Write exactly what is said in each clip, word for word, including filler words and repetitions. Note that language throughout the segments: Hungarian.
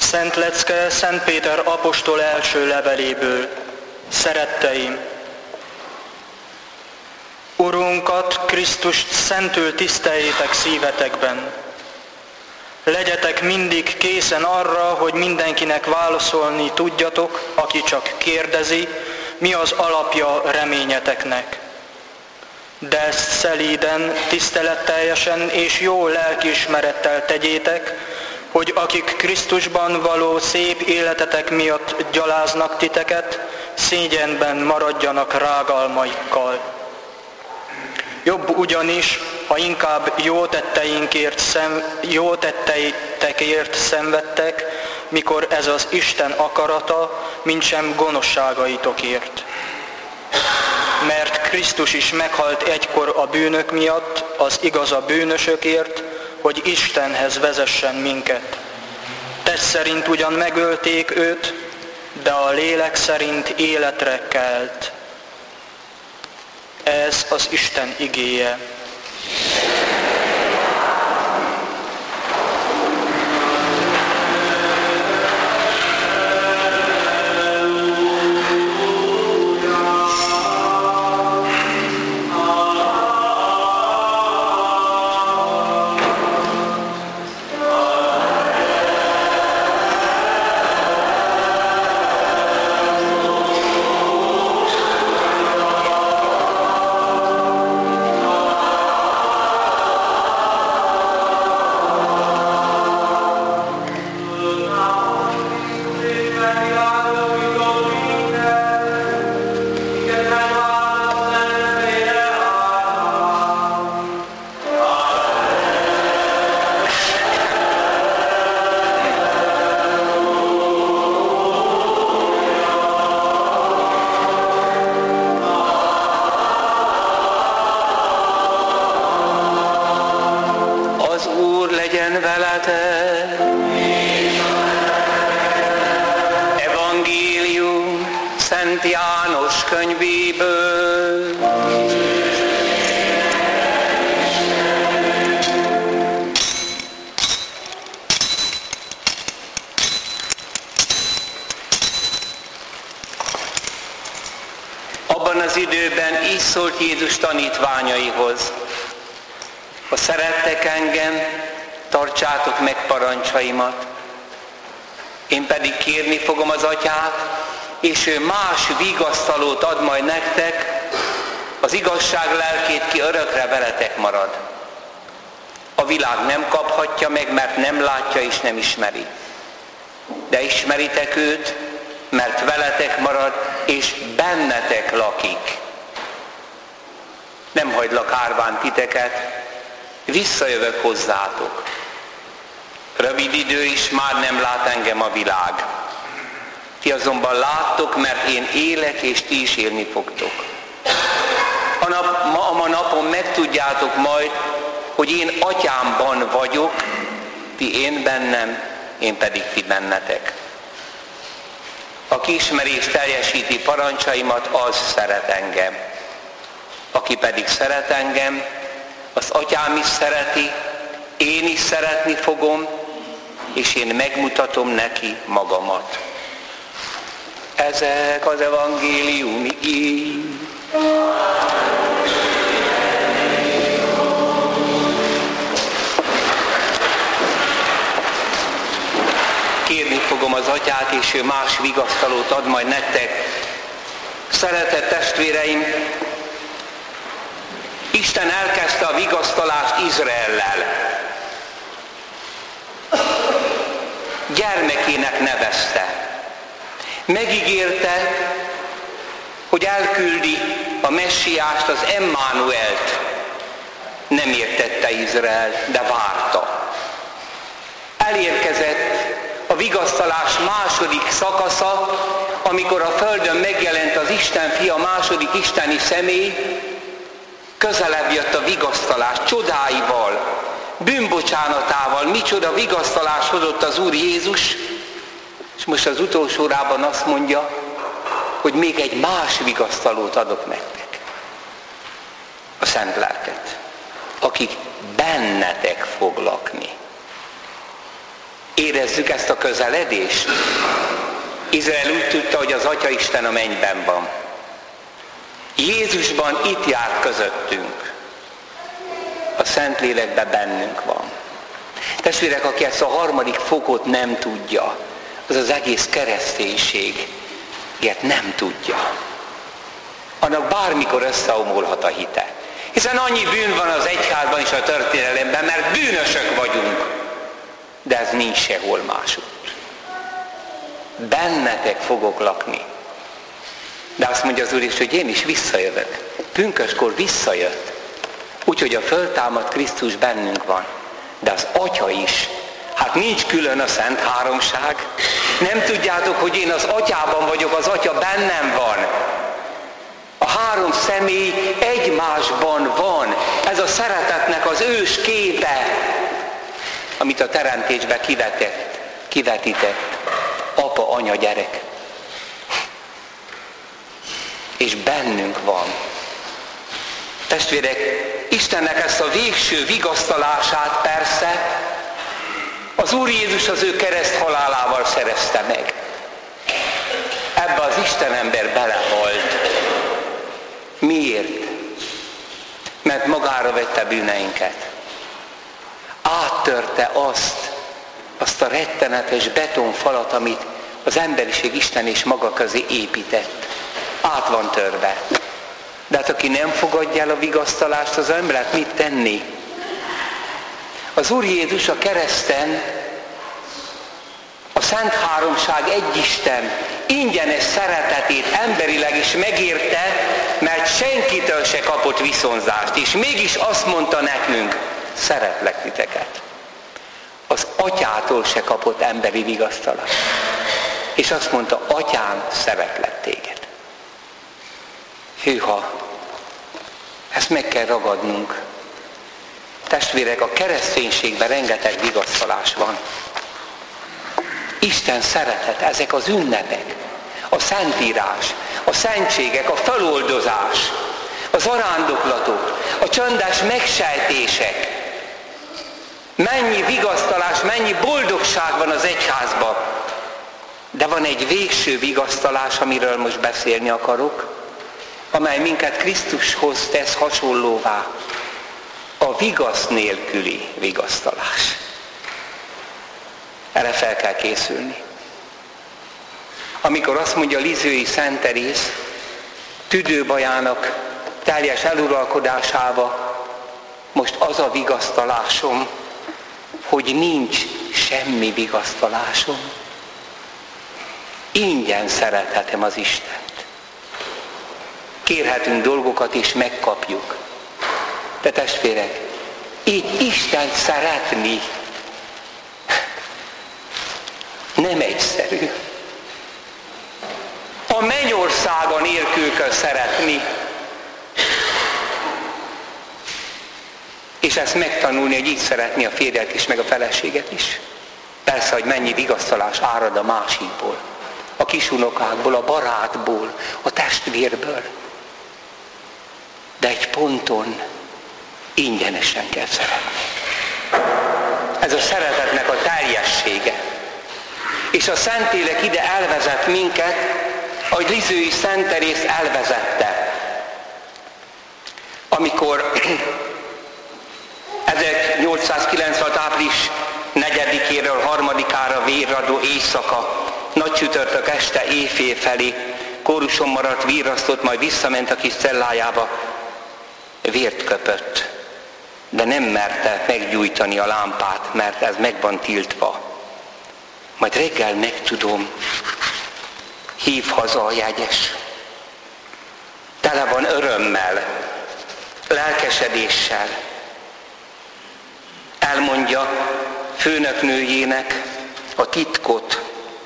Szent lecke Szent Péter apostol első leveléből. Szeretteim! Urunkat, Krisztust szentül tiszteljétek szívetekben. Legyetek mindig készen arra, hogy mindenkinek válaszolni tudjatok, aki csak kérdezi, mi az alapja reményeteknek. De ezt szelíden, tiszteletteljesen és jó lelkiismerettel tegyétek, hogy akik Krisztusban való szép életetek miatt gyaláznak titeket, szégyenben maradjanak rágalmaikkal. Jobb ugyanis, ha inkább jó tetteinkért, szem, jó tetteitekért szenvedtek, mikor ez az Isten akarata, mintsem gonoszságaitokért. Mert Krisztus is meghalt egykor a bűnök miatt, az igaz a bűnösökért, hogy Istenhez vezessen minket. Test szerint ugyan megölték őt, de a lélek szerint életre kelt. Ez az Isten igéje. Evangélium Szent János könyvéből. Abban az időben így szólt Jézus tanítványaihoz: ha szerettek engem, tartsátok meg parancsaimat. Én pedig kérni fogom az Atyát, és ő más vigasztalót ad majd nektek, az igazság lelkét, ki örökre veletek marad. A világ nem kaphatja meg, mert nem látja és nem ismeri. De ismeritek őt, mert veletek marad, és bennetek lakik. Nem hagylak árván titeket, visszajövök hozzátok. Rövid idő is, már nem lát engem a világ. Ti azonban láttok, mert én élek, és ti is élni fogtok. A, nap, ma, a ma napon megtudjátok majd, hogy én Atyámban vagyok, ti én bennem, én pedig ti bennetek. Aki ismeri és teljesíti parancsaimat, az szeret engem. Aki pedig szeret engem, az Atyám is szereti, én is szeretni fogom, és én megmutatom neki magamat. Ezek az evangélium igéi. Kérni fogom az Atyát, és ő más vigasztalót ad majd nektek. Szeretett testvéreim, Isten elkezdte a vigasztalást Izraellel. Gyermekének nevezte. Megígérte, hogy elküldi a Messiást, az Emmanuelt. Nem értette Izrael, de várta. Elérkezett a vigasztalás második szakasza, amikor a földön megjelent az Isten fia, második isteni személy. Közelebb jött a vigasztalás csodáival, bűnbocsánatával. Micsoda vigasztalás hozott az Úr Jézus, és most az utolsó órában azt mondja, hogy még egy más vigasztalót adok nektek. A Szent Lelket, akik bennetek fog lakni. Érezzük ezt a közeledést? Izrael úgy tudta, hogy az Atya Isten a mennyben van. Jézusban itt jár közöttünk. A Szentlélekben bennünk van. Testvérek, aki ezt a harmadik fokot nem tudja, az az egész kereszténység ilyet nem tudja. Annak bármikor összeomolhat a hite. Hiszen annyi bűn van az egyházban és a történelemben, mert bűnösök vagyunk. De ez nincs sehol másutt. Bennetek fogok lakni. De azt mondja az Úr is, hogy én is visszajövök. Pünköskor visszajött. Úgyhogy a föltámadt Krisztus bennünk van. De az Atya is. Hát nincs külön a Szent Háromság. Nem tudjátok, hogy én az Atyában vagyok, az Atya bennem van. A három személy egymásban van. Ez a szeretetnek az ős képe, amit a teremtésbe kivetett, kivetített. Apa, anya, gyerek. És bennünk van. Testvérek, Istennek ezt a végső vigasztalását persze az Úr Jézus az ő kereszt halálával szerezte meg. Ebbe az Istenember belehalt. Miért? Mert magára vette bűneinket. Áttörte azt, azt a rettenetes betonfalat, amit az emberiség Isten és maga közé épített. Át van törve. De hát aki nem fogadja el a vigasztalást, az nem lehet mit tenni. Az Úr Jézus a kereszten, a Szent Háromság egy Isten ingyenes szeretetét emberileg is megérte, mert senkitől se kapott viszonzást, és mégis azt mondta nekünk, szeretlek titeket. Az Atyától se kapott emberi vigasztalást. És azt mondta, Atyám, szeretlek téged. Hűha, ezt meg kell ragadnunk. Testvérek, a kereszténységben rengeteg vigasztalás van. Isten szeretet, ezek az ünnepek, a Szentírás, a szentségek, a feloldozás, az arándoklatok, a csöndes megsejtések. Mennyi vigasztalás, mennyi boldogság van az egyházban. De van egy végső vigasztalás, amiről most beszélni akarok, amely minket Krisztushoz tesz hasonlóvá. A vigasz nélküli vigasztalás. Erre fel kell készülni. Amikor azt mondja Lizői Szent Teréz, tüdőbajának teljes eluralkodásába, most az a vigasztalásom, hogy nincs semmi vigasztalásom. Ingyen szerethetem az Istent. Kérhetünk dolgokat és megkapjuk. De testvérek, így Istent szeretni nem egyszerű. A mennyországa nélkül kell szeretni. És ezt megtanulni, hogy így szeretni a férjet is, meg a feleséget is. Persze, hogy mennyi vigasztalás árad a másikból, a kisunokákból, a barátból, a testvérből. De egy ponton ingyenesen kell szeretni. Ez a szeretetnek a teljessége. És a Szentlélek ide elvezet minket, ahogy Lizői Szent Teréz elvezette. Amikor ezernyolcszázkilencvenhat április negyedikéről harmadikára vérradó éjszaka, nagy csütörtök este éjfél felé kóruson maradt, virrasztott, majd visszament a kis cellájába, vért köpött, de nem merte meggyújtani a lámpát, mert ez meg van tiltva. Majd reggel megtudom, hív haza a jegyes. Tele van örömmel, lelkesedéssel. Elmondja főnöknőjének a titkot.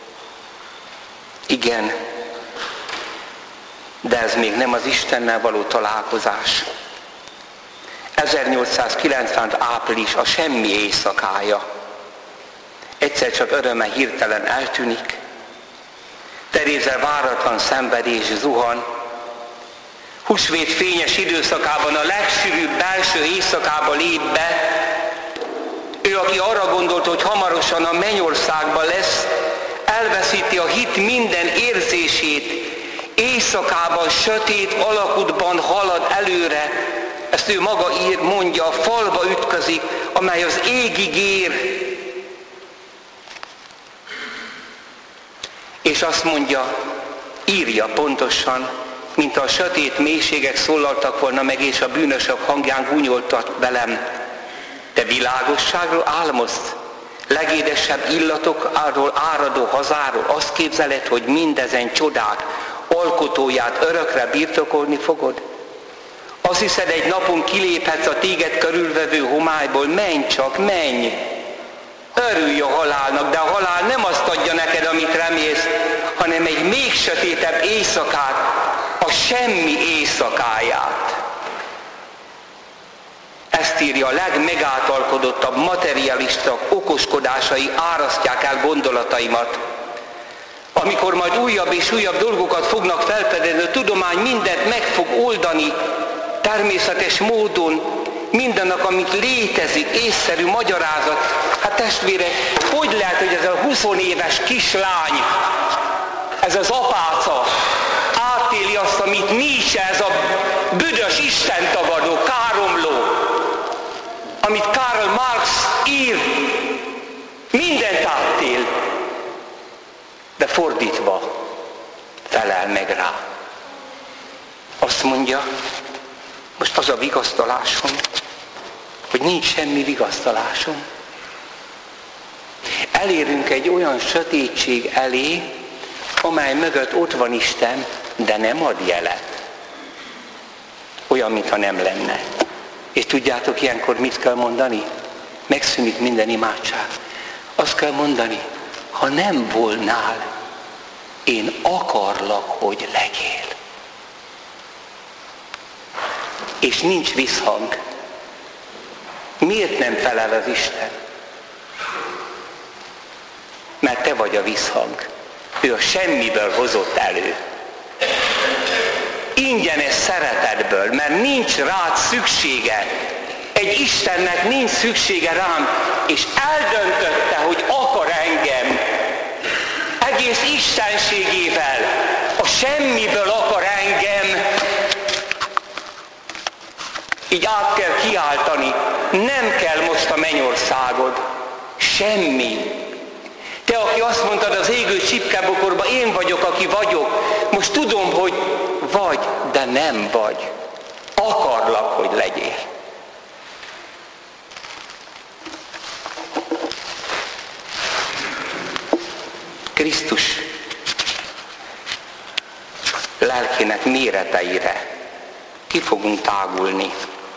Igen, de ez még nem az Istennel való találkozás. ezernyolcszázkilencvenhat április a semmi éjszakája. Egyszer csak öröme hirtelen eltűnik. Terézzel váratlan szenvedés zuhan. Húsvét fényes időszakában a legsűrűbb belső éjszakába lép be. Ő aki arra gondolt, hogy hamarosan a mennyországban lesz, elveszíti a hit minden érzését, éjszakában, sötét alakutban halad előre, ezt ő maga ír, mondja, a falba ütközik, amely az égig ér. És azt mondja, írja pontosan, mint a sötét mélységek szólaltak volna meg, és a bűnösök hangján gúnyoltak velem. Te világosságról álmodsz, legédesebb illatokról áradó hazáról, azt képzeled, hogy mindezen csodák alkotóját örökre birtokolni fogod? Azt hiszed, egy napon kiléphetsz a téged körülvevő homályból, menj csak, menj! Örülj a halálnak, de a halál nem azt adja neked, amit remélsz, hanem egy még sötétebb éjszakát, a semmi éjszakáját. Ezt írja, a legmegáltalkodottabb materialista okoskodásai árasztják el gondolataimat. Amikor majd újabb és újabb dolgokat fognak felfedezni, a tudomány mindent meg fog oldani, természetes módon, mindennek, amit létezik, észszerű magyarázat. Hát testvére, hogy lehet, hogy ez a húsz éves kislány, ez az apáca átéli azt, amit Nietzsche, ez a büdös istentagadó, káromló, amit Karl Marx ír, mindent átél, de fordítva felel meg rá. Azt mondja, most az a vigasztalásom, hogy nincs semmi vigasztalásom. Elérünk egy olyan sötétség elé, amely mögött ott van Isten, de nem ad jelet. Olyan, mintha nem lenne. És tudjátok, ilyenkor mit kell mondani? Megszűnik minden imádság. Azt kell mondani, ha nem volnál, én akarlak, hogy legyél. És nincs visszhang. Miért nem felel az Isten? Mert te vagy a visszhang. Ő a semmiből hozott elő. Ingyenes szeretetből, mert nincs rád szüksége. Egy Istennek nincs szüksége rám, és eldöntötte, hogy akar engem. Egész istenségével, a semmiből akar engem. Így át kell kiáltani, nem kell most a mennyországod. Semmi. Te, aki azt mondtad az égő csipkebokorban, én vagyok, aki vagyok. Most tudom, hogy vagy, de nem vagy. Akarlak, hogy legyél. Krisztus lelkének méreteire ki fogunk tágulni.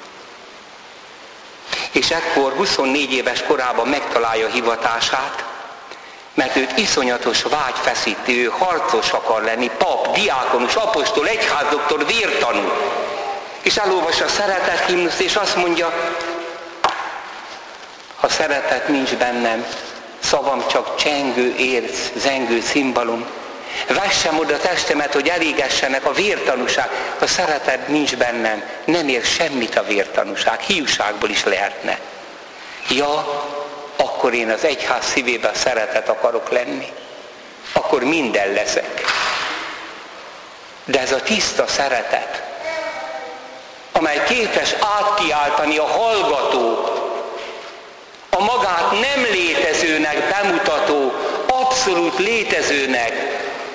És ekkor huszonnégy éves korában megtalálja hivatását, mert őt iszonyatos vágy feszíti, ő harcos akar lenni, pap, diákonus, apostol, egyházdoktor, vértanú. És elolvassa a szeretet himnuszt, és azt mondja, ha szeretet nincs bennem, szavam csak csengő érc, zengő cimbalom. Vessem oda testemet, hogy elégessenek a vértanúság. Ha szeretet nincs bennem, nem ér semmit a vértanúság, hiúságból is lehetne. Ja, akkor én az egyház szívében szeretet akarok lenni. Akkor minden leszek. De ez a tiszta szeretet, amely képes átkiáltani a hallgatót, a magát nem létezőnek bemutató, abszolút létezőnek.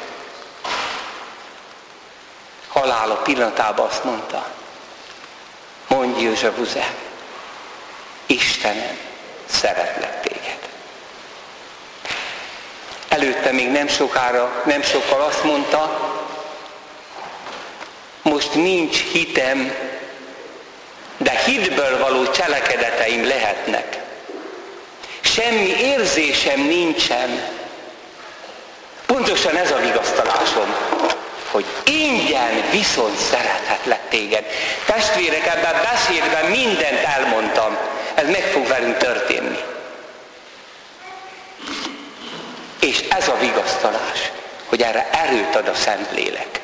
Halála pillanatában azt mondta, mondj József Uzsák, Istenem, szeretlek téged. Előtte még nem sokára, nem sokkal azt mondta, most nincs hitem, de hitből való cselekedeteim lehetnek. Semmi érzésem nincsen. Pontosan ez a vigasztalásom, hogy ingyen viszont szerethetlek téged. Testvérek, ebben a beszédben mindent elmondtam. Ez meg fog velünk történni. És ez a vigasztalás, hogy erre erőt ad a Szentlélek.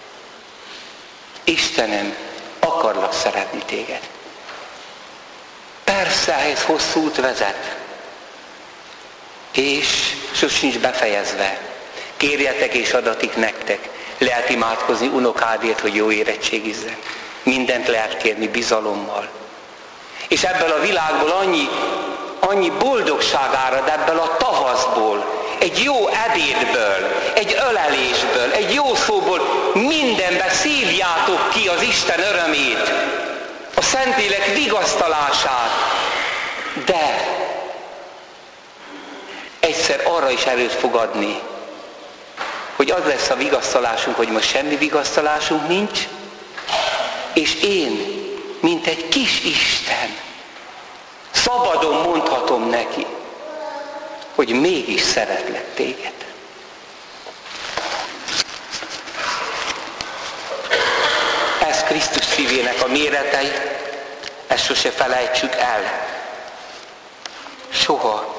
Istenem, akarlak szeretni téged. Persze, ehhez hosszú út vezet. És sosincs befejezve. Kérjetek és adatik nektek. Lehet imádkozni unokádért, hogy jó érettségizzen. Mindent lehet kérni bizalommal. És ebből a világból annyi, annyi boldogság árad, ebből a tavaszból, egy jó ebédből, egy ölelésből, egy jó szóból mindenbe szívjátok ki az Isten örömét, a Szentlélek vigasztalását. De egyszer arra is erőt fog adni, hogy az lesz a vigasztalásunk, hogy most semmi vigasztalásunk nincs, és én, mint egy kis Isten, szabadon mondhatom neki, hogy mégis szeretlek téged. Ez Krisztus szívének a méretei, ezt sose felejtsük el. Soha.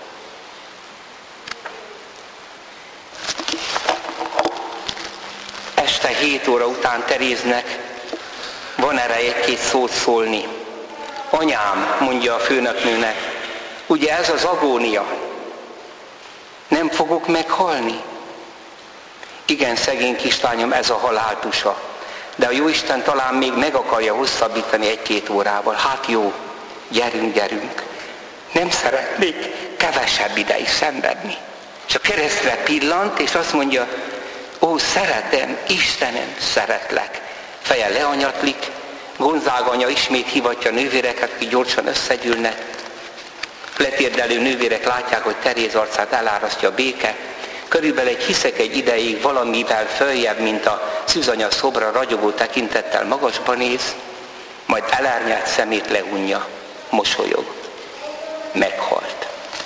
Este hét óra után Teréznek van erre egy-két szót szólni. Anyám, mondja a főnöknőnek, ugye ez az agónia. Nem fogok meghalni? Igen, szegény kislányom, ez a haláltusa. De a Jóisten talán még meg akarja hosszabbítani egy-két órával. Hát jó, gyerünk, gyerünk. Nem szeretnék kevesebb ideig szenvedni. Csak keresztre pillant, és azt mondja, ó, szeretem, Istenem, szeretlek. Feje leanyatlik, Gonzága anya ismét hivatja a nővéreket, akik gyorsan összegyűlnek. Letérdelő nővérek látják, hogy Teréz arcát elárasztja a béke. Körülbelül egy hiszek egy ideig valamivel följebb, mint a szűzanya szobra, ragyogó tekintettel magasba néz, majd elárnyált szemét lehunja, mosolyog. Meghalt.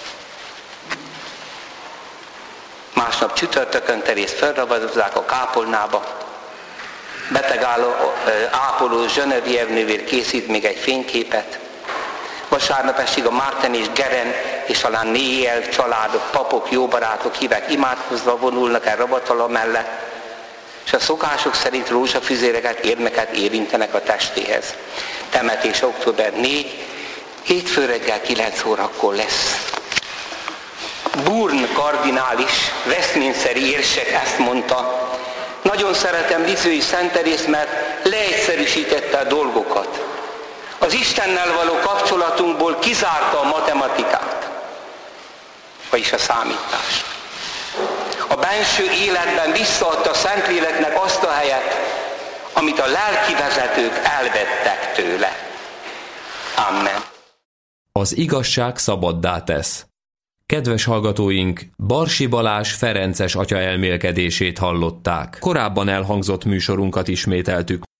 Másnap csütörtökön Terézt felravazzák a kápolnába. Betegálló ápoló Zsöneviev nővér készít még egy fényképet. Vasárnap estig a Márten és Geren és talán Néjel családok, papok, jó barátok, hívek imádkozva vonulnak el rabatala mellett, és a szokások szerint rózsafüzéreket, érmeket érintenek a testéhez. Temetés október negyedike, hétfő reggel kilenc órakor lesz. Bourne kardinális, Westminsteri érsek ezt mondta, nagyon szeretem Lisieux Szent Terészt, mert leegyszerűsítette a dolgokat. Az Istennel való kapcsolatunkból kizárta a matematikát, vagyis a számítást. A benső életben visszaadta a Szentléleknek azt a helyet, amit a lelki vezetők elvettek tőle. Amen. Az igazság szabaddá tesz. Kedves hallgatóink, Barsi Balázs ferences atya elmélkedését hallották. Korábban elhangzott műsorunkat ismételtük.